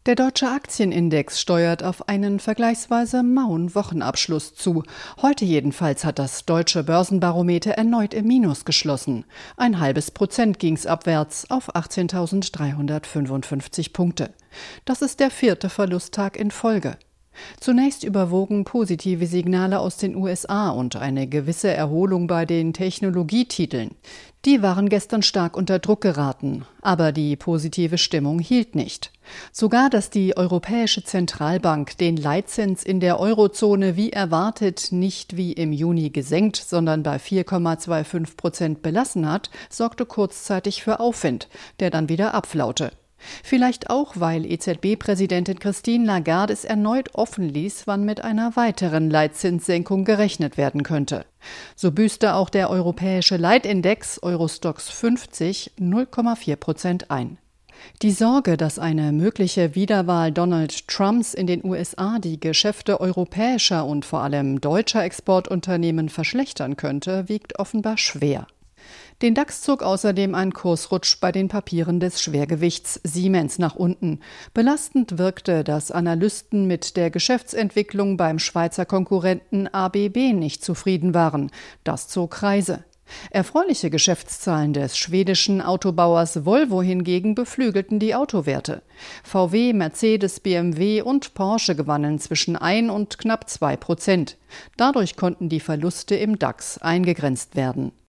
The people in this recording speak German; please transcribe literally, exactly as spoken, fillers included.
Der deutsche Aktienindex steuert auf einen vergleichsweise mauen Wochenabschluss zu. Heute jedenfalls hat das deutsche Börsenbarometer erneut im Minus geschlossen. Ein halbes Prozent ging's abwärts auf achtzehntausenddreihundertfünfundfünfzig Punkte. Das ist der vierte Verlusttag in Folge. Zunächst überwogen positive Signale aus den U S A und eine gewisse Erholung bei den Technologietiteln. Die waren gestern stark unter Druck geraten, aber die positive Stimmung hielt nicht. Sogar, dass die Europäische Zentralbank den Leitzins in der Eurozone wie erwartet nicht wie im Juni gesenkt, sondern bei vier Komma fünfundzwanzig Prozent belassen hat, sorgte kurzzeitig für Aufwind, der dann wieder abflaute. Vielleicht auch, weil E Z B-Präsidentin Christine Lagarde es erneut offen ließ, wann mit einer weiteren Leitzinssenkung gerechnet werden könnte. So büßte auch der europäische Leitindex Eurostoxx fünfzig null Komma vier Prozent ein. Die Sorge, dass eine mögliche Wiederwahl Donald Trumps in den U S A die Geschäfte europäischer und vor allem deutscher Exportunternehmen verschlechtern könnte, wiegt offenbar schwer. Den DAX zog außerdem ein Kursrutsch bei den Papieren des Schwergewichts Siemens nach unten. Belastend wirkte, dass Analysten mit der Geschäftsentwicklung beim Schweizer Konkurrenten A B B nicht zufrieden waren. Das zog Kreise. Erfreuliche Geschäftszahlen des schwedischen Autobauers Volvo hingegen beflügelten die Autowerte. V W, Mercedes, B M W und Porsche gewannen zwischen ein und knapp zwei Prozent. Dadurch konnten die Verluste im DAX eingegrenzt werden.